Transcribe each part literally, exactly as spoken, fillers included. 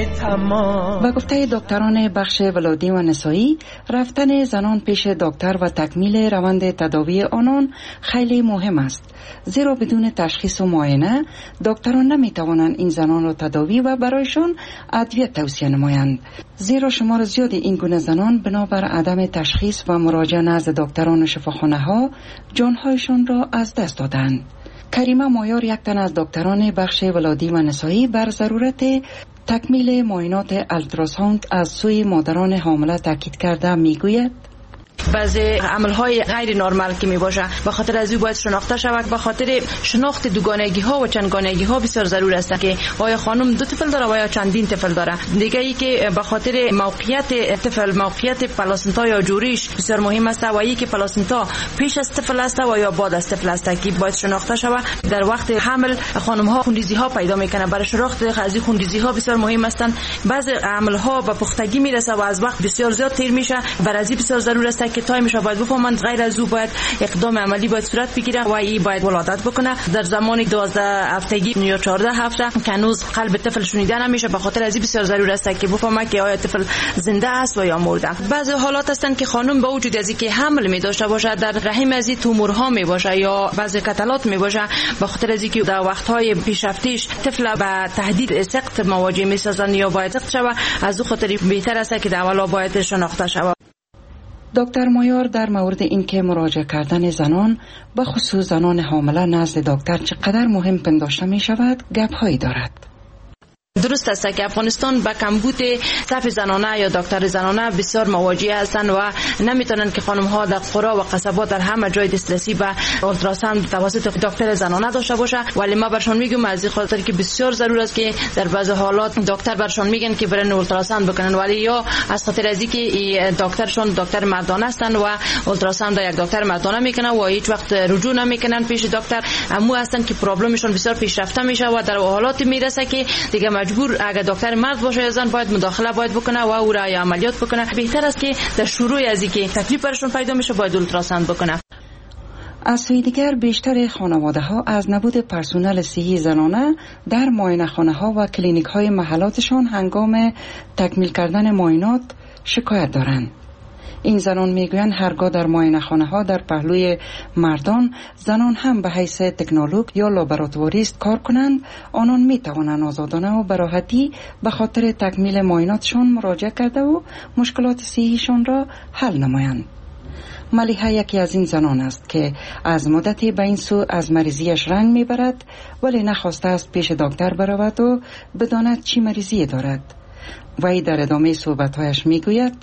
تمام. و گفته دکتران بخش ولادی و نسایی، رفتن زنان پیش دکتر و تکمیل روند تداوی آنان خیلی مهم است، زیرا بدون تشخیص و معاینه دکتران نمی توانند این زنان را تداوی و برایشان ادویه توصیه نمایند، زیرا شمار زیادی این گونه زنان بنابر عدم تشخیص و مراجعه نزد دکتران و شفاخانه ها جانهایشان را از دست دادند. کریمه مایار، یک تن از دکتران بخش ولادی و نسایی، بر ضرورت تکمیل معاینات التراساوند از سوی مادران حامله تاکید کرده میگوید: بعضی عملهای غیر نرمال که می باشه به خاطر از او باید شناخته شود. به خاطر شناخت دوگانگی ها و چندگانگی ها بسیار ضرور است که آیا خانم دو طفل داره و یا چندین طفل داره. دیگه ای که به خاطر موقعیت طفل، موقعیت پلاسنتا یا جوریش بسیار مهم است و ای که پلاسنتا پیش از طفل است و یا بعد از طفل است که باید شناخته شود. در وقت حمل خانم ها خونریزی ها پیدا میکنه، برای شناخت از این خونریزی ها بسیار مهم هستند. بعضی عمل ها به پختگی میرسه و از وقت بسیار زیاد تیر میشه، برای از بسیار ضرور است که تایمش باید بفهمند. غیر از او باید اقدام عملی باید صورت بگیره و ای باید ولادت بکنه در زمان دوازده هفتگی یا چهارده هفته که هنوز قلب طفل شنیده نمیشه. به خاطر از این بسیار ضرور است که بفهمه که آیا طفل زنده است و یا مرده. بعضی حالات هستند که خانم با وجود از اینکه حمل می داشته باشه در رحم از تومورها می باشه یا بعضی کتلات می باشه، به خاطر از اینکه در وقت‌های پیشرفتیش طفل به تهدید سقط مواجه می‌سازند یا باید سقط شود، از او خاطر بهتر است که در اولا باید شناخته شود. دکتر مایار در مورد اینکه مراجعه کردن زنان به خصوص زنان حامله نزد دکتر چقدر مهم پنداشته می شود گپ‌هایی دارد. درست است که افغانستان با کمبود صف زنانه یا دکتر زنانه بسیار مواجه هستند و نمیتونن که خانم ها در قرا و قصبات در همه جای دسترسی به اولتراساوند توسط دکتر زنانه داشته باشه. ولی ما برشان میگم از این خاطر که بسیار ضرور است که در بعضی حالات دکتر برشان میگن که برن اولتراساوند بکنن، ولی یا از خاطر از اینکه دکترشون دکتر مردانه هستند و اولتراساوند یک دکتر مردانه میکنن و هیچ وقت رجوع نمیکنن پیش دکتر، امو هستند که پرابلمشون بسیار پیشرفته میشه و در حالات میرسه که دیگه مجبور اگر دکتر مرد باشه یا زن باید مداخله باید بکنه و او را عملیات بکنه. بهتر است که در شروع از اینکه تکلیف برشون پیدا میشه باید اولتراساوند بکنه. از سوی دیگر بیشتر خانواده ها از نبود پرسنل صحی زنانه در معاینه خانه ها و کلینیک های محلاتشان هنگام تکمیل کردن معاینات شکایت دارند. این زنان میگویند هرگاه در معاینه خانه ها در پهلوی مردان زنان هم به حیث تکنولوژ یا لابراتواریست کار کنند، آنان می توانند آزادانه و براحتی به خاطر تکمیل معایناتشان مراجعه کرده و مشکلات صحیشان را حل نمایند. ملیحه یکی از این زنان است که از مدتی به این سو از مریضیش رنگ میبرد، ولی نخواسته است پیش دکتر برود و بداند چی مریضی دارد. وی در ادامه صحبتهایش میگوید: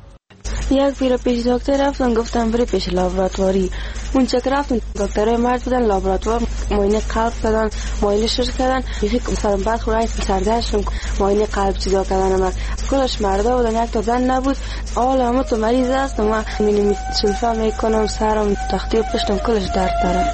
یک بیر پیش دکتر رفتن، گفتم بری پیش لابراتواری. اون چک رفتن دکترای مرد بودن، لابراتوار معاینه قلب کردن، معاینه شش کردن، یکی سرم بعد خورای سردهشون معاینه قلب چیزا کردن. ما کلش مردا بودن، یک تا زن نبود. اول همه تو مریض است، ما مینی سلفا میکنم، سرم تختی و پشتم کلش درد داره.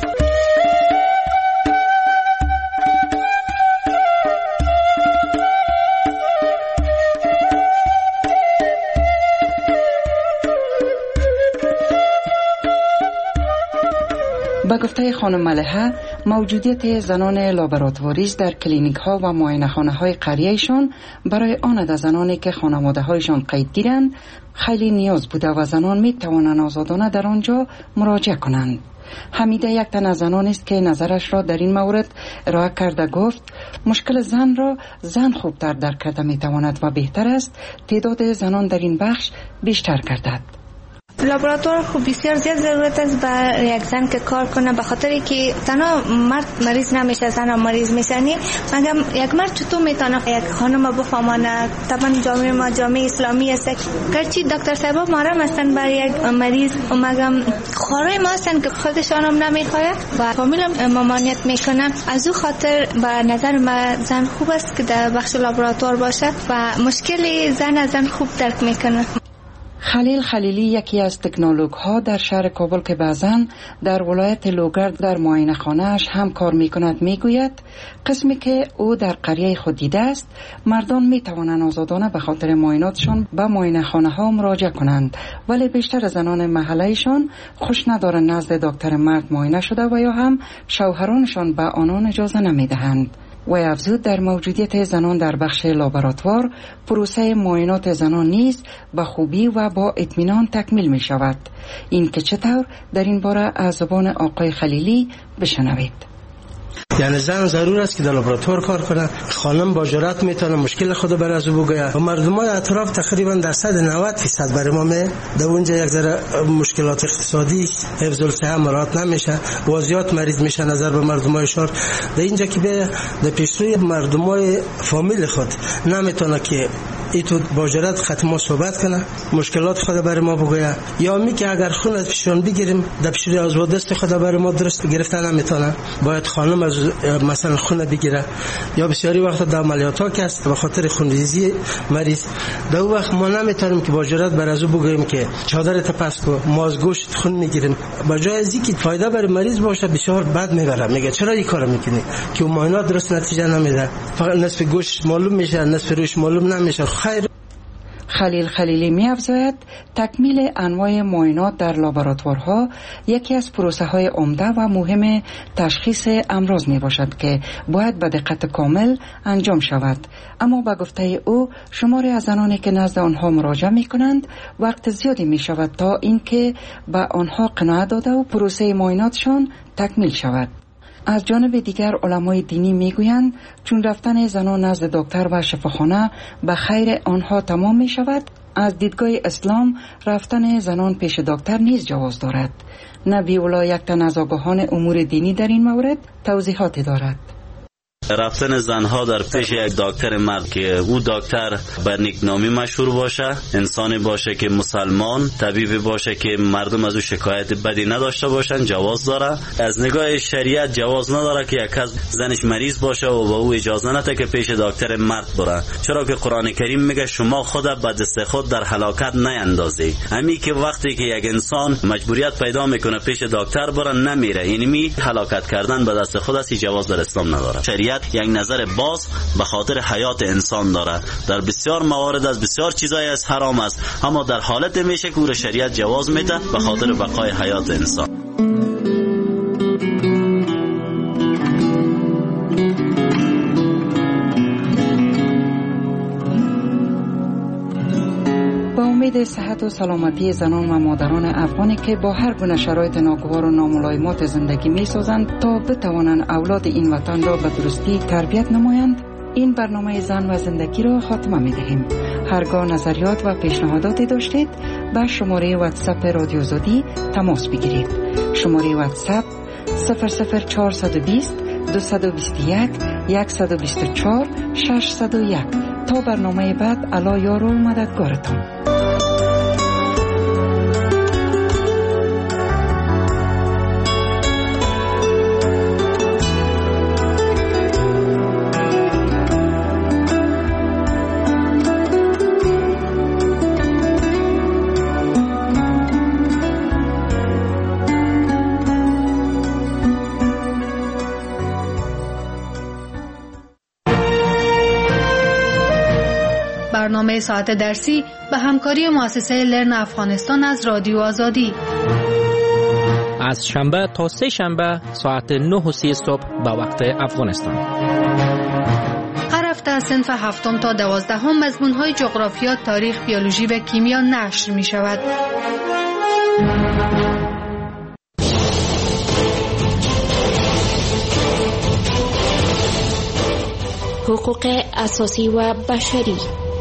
با گفته خانم ملیحه، موجودیت زنان لابراتواریست در کلینیک ها و معاینه خانه های قریهشان برای آن از زنانی که خانواده هایشان قیدگیرند خیلی نیاز بوده و زنان می توانند آزادانه در آنجا مراجعه کنند. حمیده یک تن از زنان است که نظرش را در این مورد ارائه کرده. گفت مشکل زن را زن خوبتر درک کرده می تواند و بهتر است تعداد زنان در این بخش بیشتر گردد. لابراتوار خوب بسیار زیاد ضرورت است برای یک زن که کار کنه، به خاطری که تنها مرد مریض نمیشه، زن مریض میشنی. مگم یک مرد چطور میتونه یک خانم بفهمانه؟ طبعا جامعه ما جامعه اسلامی است، گرچه دکتر صاحب محرم هستن برای یک مریض، مگم خورای ما هستن که خودشان هم نمیخواه و کاملا ممانعت میکنن. از او خاطر به نظر من زن خوب است که در بخش لابراتوار باشه و مشکل زن از زن خوب درک میکنه. خلیل خلیلی یکی از تکنولوژ ها در شهر کابل که بعضاً در ولایت لوگر در معاینه خانه‌اش هم کار میکند میگوید قسمی که او در قریه خود دیده است، مردان میتوانند آزادانه به خاطر معایناتشان به معاینه خانه ها مراجعه کنند، ولی بیشتر زنان محلهشان خوش ندارند نزد دکتر مرد معاینه شده و یا هم شوهرانشان به آنان اجازه نمیدهند. و افزود در موجودیت زنان در بخش لابراتوار پروسه معاینات زنان نیز به خوبی و با اطمینان تکمیل می شود. این که چطور در این باره از زبان آقای خلیلی بشنوید. یعنی زن ضرور است که در لابراتوار کار کنه. خانم با جرأت میتونه مشکل خود بر از او بگه و مردمای اطراف تقریبا درصد نود درصد برای ما می در اونجا یک ذره مشکلات اقتصادی حفظ الصحه مراعات نمیشه و زیاد مریض میشه نظر به مردمای شهر. در اینجا که به در پیشروی مردمای فامیل خود نمیتونه که ایتو با جرأت خط ما صحبت کنه، مشکلات خود برای ما بگه، یا می که اگر خون از پیشون بگیریم در پیشروی از دست خود برای ما درست گرفتن نمیتونه، باید خانم از مثلا خون بگیره. یا بسیاری وقت در عملیات ها که است به خاطر خونریزی مریض در اون وقت ما نمیتونیم که با جرأت بر از او بگیم که چادرت پس کو، ما از گوشت خون میگیریم. با جای از اینکه فایده برای مریض باشه بسیار بد میبره، میگه چرا این کارو میکنی که اون معاینات درست نتیجه نمیده، فقط نصف گوشت معلوم میشه نصف روش معلوم نمیشه. خیر. خلیل خلیلی می افزاید تکمیل انواع معاینات در لابراتوارها یکی از پروسه های عمده و مهم تشخیص امراض می باشد که باید به دقت کامل انجام شود. اما به گفته او شماری از زنانی که نزد آنها مراجعه می کنند وقت زیادی می شود تا اینکه به آنها قناعت داده و پروسه معایناتشان تکمیل شود. از جانب دیگر علمای دینی میگویند چون رفتن زنان نزد دکتر و شفاخانه به خیر آنها تمام می شود، از دیدگاه اسلام رفتن زنان پیش دکتر نیز جواز دارد. نبی اولا یک تن از آگاهان امور دینی در این مورد توضیحاتی دارد. رفتن زنها در پیش یک دکتر مرد که او دکتر بر نیکنامی مشهور باشه، انسانی باشه که مسلمان، طبیبی باشه که مردم از او شکایت بدی نداشته باشن، جواز داره. از نگاه شریعت جواز نداره که یک کس زنش مریض باشه و با او اجازه نده که پیش دکتر مرد بره، چرا که قرآن کریم میگه شما خود به دست خود در هلاکت نیندازی. همین که وقتی که یک انسان مجبوریت پیدا میکنه پیش دکتر بره نمیره، اینمی هلاکت کردن به دست خود است، جواز در اسلام نداره. شریعت یک نظر باز به خاطر حیات انسان داره. در بسیار موارد از بسیار چیزای از حرام است، اما در حالت میشه که او شریعت جواز میده به خاطر بقای حیات انسان. با امید صحت و سلامتی زنان و مادران افغانی که با هر گونه شرایط ناگوار و ناملایمات زندگی می سازند تا بتوانند اولاد این وطن را به درستی تربیت نمایند، این برنامه زن و زندگی را خاتمه می دهیم. هرگاه نظریات و پیشنهاداتی داشتید به شماره واتساپ رادیو آزادی تماس بگیرید. شماره واتساپ صفر صفر چهار دو صفر دو دو یک یک دو چهار شش صفر یک. تا برنامه بعد، الا یار و مددگارتان. برنامه ساعت درسی به همکاری مؤسسه لرن افغانستان از رادیو آزادی از شنبه تا سه شنبه ساعت نه و سی صبح به وقت افغانستان. هر هفته از صنف هفتم تا دوازدهم مضمون‌های جغرافیا، تاریخ، بیولوژی و کیمیا نشر می شود. حقوق اساسی و بشری.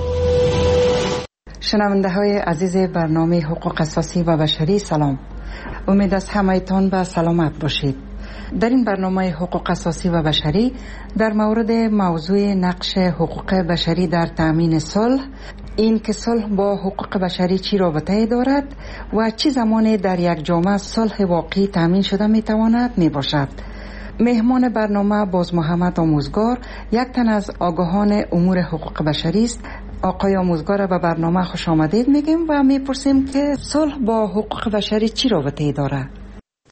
شنونده های عزیز برنامه حقوق اساسی و بشری، سلام. امید از همه‌تان به سلامت باشید. در این برنامه حقوق اساسی و بشری در مورد موضوع نقش حقوق بشری در تأمین صلح، این که صلح با حقوق بشری چی رابطه دارد و چه زمانی در یک جامعه صلح واقعی تأمین شده می تواند می باشد. مهمان برنامه باز محمد آموزگار، یک تن از آگاهان امور حقوق بشری است. آقای آموزگار به برنامه خوش آمدید میگیم و میپرسیم که صلح با حقوق بشری چی رابطه داره؟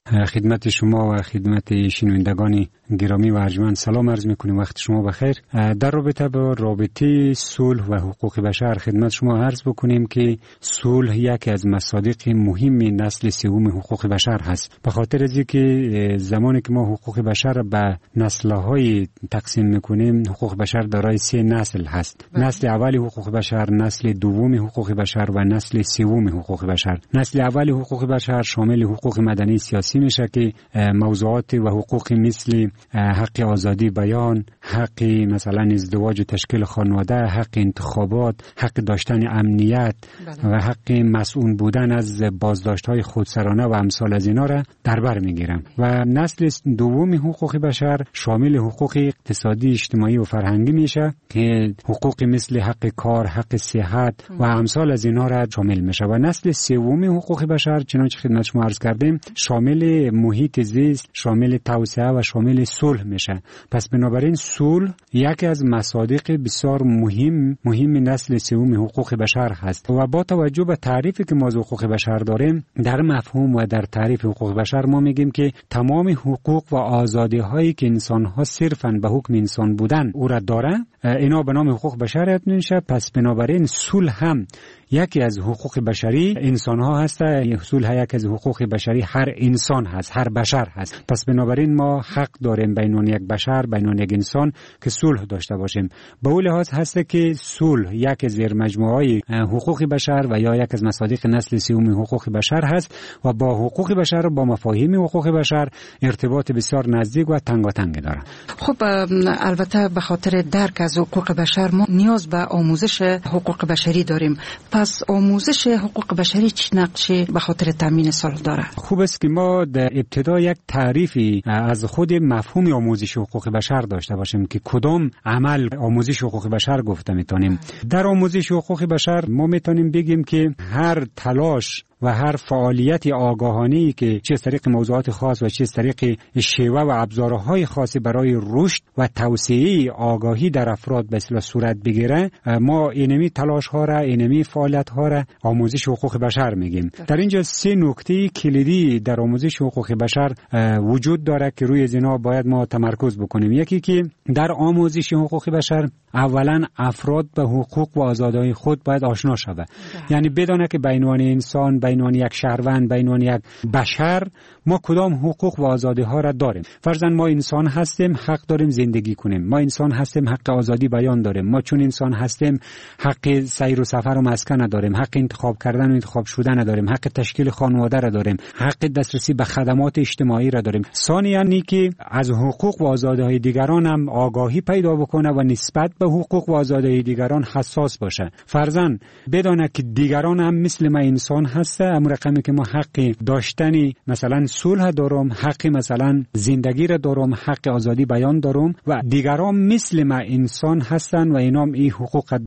خدمت شما و خدمت شنوندگان گرامی و ارجمند سلام عرض میکنیم. وقت شما بخیر. در رابطه با رابطه صلح و حقوق بشر خدمت شما عرض بکنیم که صلح یکی از مصادیق مهم نسل سوم حقوق بشر هست. به خاطر از اینکه زمانی که ما حقوق بشر به نسل‌های تقسیم میکنیم، حقوق بشر دارای سه نسل هست. بله. نسل اول حقوق بشر، نسل دوم حقوق بشر و نسل سوم حقوق بشر. نسل اول حقوق بشر شامل حقوق مدنی سیاسی میشه که موضوعات و حقوق مثل حق آزادی بیان، حق مثلا ازدواج و تشکیل خانواده، حق انتخابات، حق داشتن امنیت بله. و حق مسئول بودن از بازداشت‌های خودسرانه و امثال از اینا را در بر میگیرم. و نسل دوم حقوق بشر شامل حقوق اقتصادی، اجتماعی و فرهنگی میشه که حقوق مثل حق کار، حق صحت و امثال از اینا را شامل میشه. و نسل سوم حقوق بشر چنانچه خدمت شما عرض کردیم شامل محیط زیست، شامل توسعه و شامل صلح میشه. پس بنابراین صلح یکی از مصادیق بسیار مهم مهم نسل سوم حقوق بشر هست. و با توجه به تعریفی که ما از حقوق بشر داریم، در مفهوم و در تعریف حقوق بشر ما میگیم که تمام حقوق و آزادی هایی که انسان ها صرفاً به حکم انسان بودن او را داره، اینا به نام حقوق بشر میشه. پس بنابراین صلح هم یکی از حقوق بشری انسان ها هست. صلح یکی از حقوق بشری هر انسان هست، هر بشر هست. پس بنابراین ما حق داریم بین یک بشر، بین یک انسان که صلح داشته باشیم. به اون لحاظ هست که صلح یک از زیر مجموعه حقوق بشر و یا یک از مصادیق نسل سوم حقوق بشر هست و با حقوق بشر و با مفاهیم حقوق بشر ارتباط بسیار نزدیک و تنگاتنگ داره. خب البته به خاطر درک از حقوق بشر ما نیاز به آموزش حقوق بشری داریم. پس آموزش حقوق بشری چه نقشی به خاطر تامین صلح داره؟ خوب است که ما در ابتدا یک تعریفی از خود مفهوم آموزش حقوق بشر داشته باشیم که کدام عمل آموزش حقوق بشر گفته میتونیم. در آموزش حقوق بشر ما میتونیم بگیم که هر تلاش و هر فعالیت آگاهانه‌ای که چه از طریق موضوعات خاص و چه از طریق شیوه و ابزارهای خاصی برای رشد و توسعه آگاهی در افراد به اصطلاح صورت بگیره، ما اینمی تلاش ها را، اینمی فعالیت ها را آموزش حقوق بشر میگیم. در اینجا سه نکته کلیدی در آموزش حقوق بشر وجود داره که روی اینا باید ما تمرکز بکنیم. یکی که در آموزش حقوق بشر اولا افراد به حقوق و آزادی‌های خود باید آشنا شود. یعنی بدونه که بین انسان، بین یک شهروند، بین یک بشر ما کدام حقوق و آزادی ها را داریم. فرضاً ما انسان هستیم، حق داریم زندگی کنیم. ما انسان هستیم، حق آزادی بیان داریم. ما چون انسان هستیم حق سیر و سفر و مسکن داریم، حق انتخاب کردن و انتخاب شدن داریم، حق تشکیل خانواده را داریم، حق دسترسی به خدمات اجتماعی را داریم. ثانیاً اینکه از حقوق و آزادی های دیگران هم آگاهی پیدا بکنه و نسبت به حقوق و آزادی دیگران حساس باشه. فرضاً بدونه که دیگران هم مثل ما انسان هست، امر رقمی که ما حق داشتنی مثلا صلح دارم، حق مثلا زندگی را دارم، حق آزادی بیان دارم و دیگران مثل ما انسان هستن و اینام این حقوق